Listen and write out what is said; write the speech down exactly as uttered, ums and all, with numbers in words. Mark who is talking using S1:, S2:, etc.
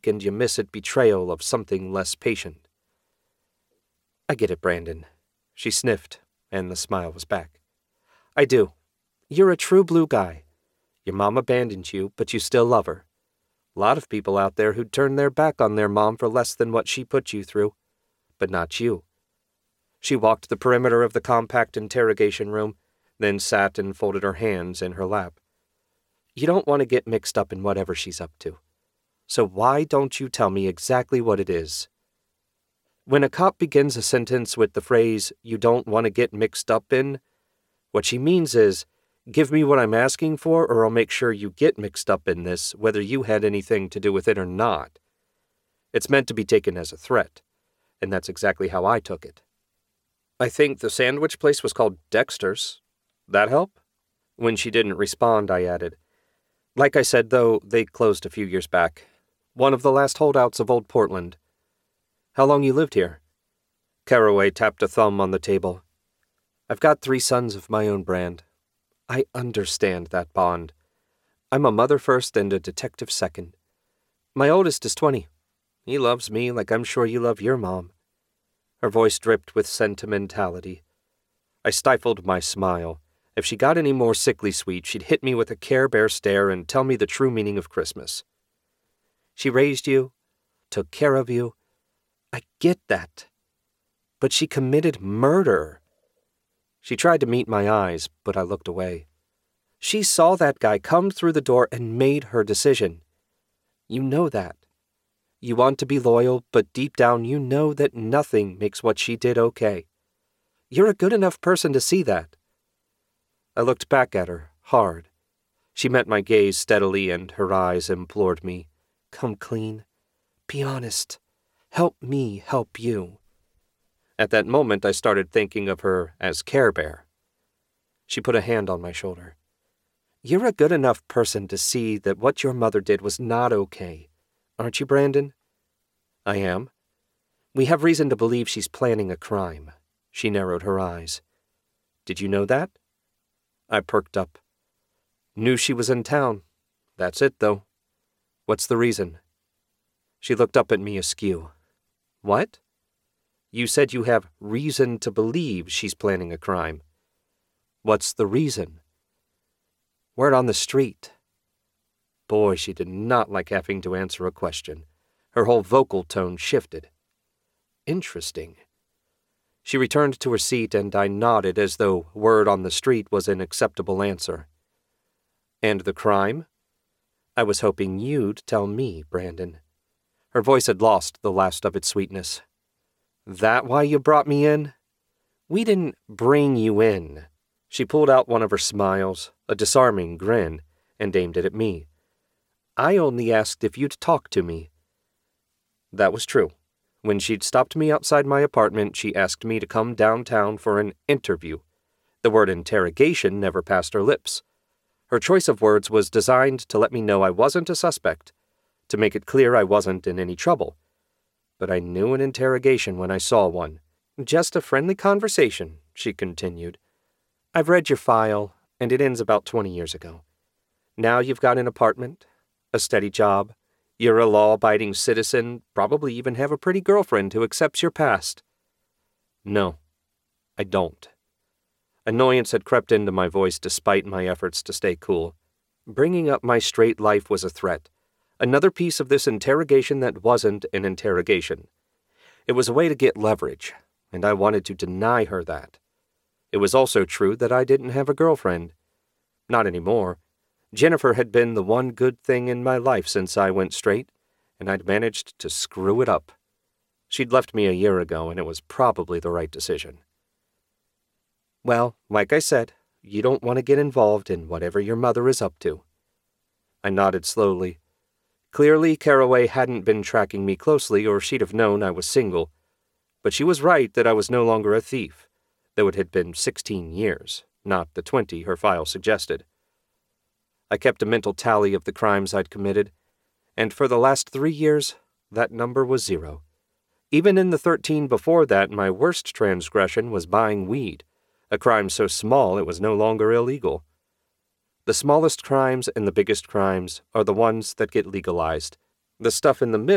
S1: and you miss it betrayal of something less patient. I get it, Brandon. She sniffed, and the smile was back. I do. You're a true blue guy. Your mom abandoned you, but you still love her. A lot of people out there who'd turn their back on their mom for less than what she put you through. But not you. She walked the perimeter of the compact interrogation room, then sat and folded her hands in her lap. You don't want to get mixed up in whatever she's up to. So why don't you tell me exactly what it is? When a cop begins a sentence with the phrase, you don't want to get mixed up in, what she means is, give me what I'm asking for or I'll make sure you get mixed up in this, whether you had anything to do with it or not. It's meant to be taken as a threat, and that's exactly how I took it. I think the sandwich place was called Dexter's. That help? When she didn't respond, I added, like I said, though, they closed a few years back. One of the last holdouts of Old Portland. How long you lived here? Caraway tapped a thumb on the table. I've got three sons of my own brand. I understand that bond. I'm a mother first and a detective second. My oldest is twenty. He loves me like I'm sure you love your mom. Her voice dripped with sentimentality. I stifled my smile. If she got any more sickly sweet, she'd hit me with a Care Bear stare and tell me the true meaning of Christmas. She raised you, took care of you. I get that. But she committed murder. She tried to meet my eyes, but I looked away. She saw that guy come through the door and made her decision. You know that. You want to be loyal, but deep down you know that nothing makes what she did okay. You're a good enough person to see that. I looked back at her, hard. She met my gaze steadily, and her eyes implored me, come clean. Be honest. Help me help you. At that moment, I started thinking of her as Care Bear. She put a hand on my shoulder. You're a good enough person to see that what your mother did was not okay. Aren't you, Brandon? I am. We have reason to believe she's planning a crime. She narrowed her eyes. Did you know that? I perked up. Knew she was in town. That's it, though. What's the reason? She looked up at me askew. What? You said you have reason to believe she's planning a crime. What's the reason? Word on the street. Boy, she did not like having to answer a question. Her whole vocal tone shifted. Interesting. She returned to her seat, and I nodded as though word on the street was an acceptable answer. And the crime? I was hoping you'd tell me, Brandon. Her voice had lost the last of its sweetness. That why you brought me in? We didn't bring you in. She pulled out one of her smiles, a disarming grin, and aimed it at me. I only asked if you'd talk to me. That was true. When she'd stopped me outside my apartment, she asked me to come downtown for an interview. The word interrogation never passed her lips. Her choice of words was designed to let me know I wasn't a suspect, to make it clear I wasn't in any trouble. But I knew an interrogation when I saw one. Just a friendly conversation, she continued. I've read your file, and it ends about twenty years ago. Now you've got an apartment, a steady job. You're a law-abiding citizen, probably even have a pretty girlfriend who accepts your past. No, I don't. Annoyance had crept into my voice despite my efforts to stay cool. Bringing up my straight life was a threat. Another piece of this interrogation that wasn't an interrogation. It was a way to get leverage, and I wanted to deny her that. It was also true that I didn't have a girlfriend. Not anymore. Jennifer had been the one good thing in my life since I went straight, and I'd managed to screw it up. She'd left me a year ago, and it was probably the right decision. Well, like I said, you don't want to get involved in whatever your mother is up to. I nodded slowly. Clearly, Caraway hadn't been tracking me closely, or she'd have known I was single. But she was right that I was no longer a thief, though it had been sixteen years, not the twenty her file suggested. I kept a mental tally of the crimes I'd committed, and for the last three years, that number was zero. Even in the thirteen before that, my worst transgression was buying weed, a crime so small it was no longer illegal. The smallest crimes and the biggest crimes are the ones that get legalized. The stuff in the middle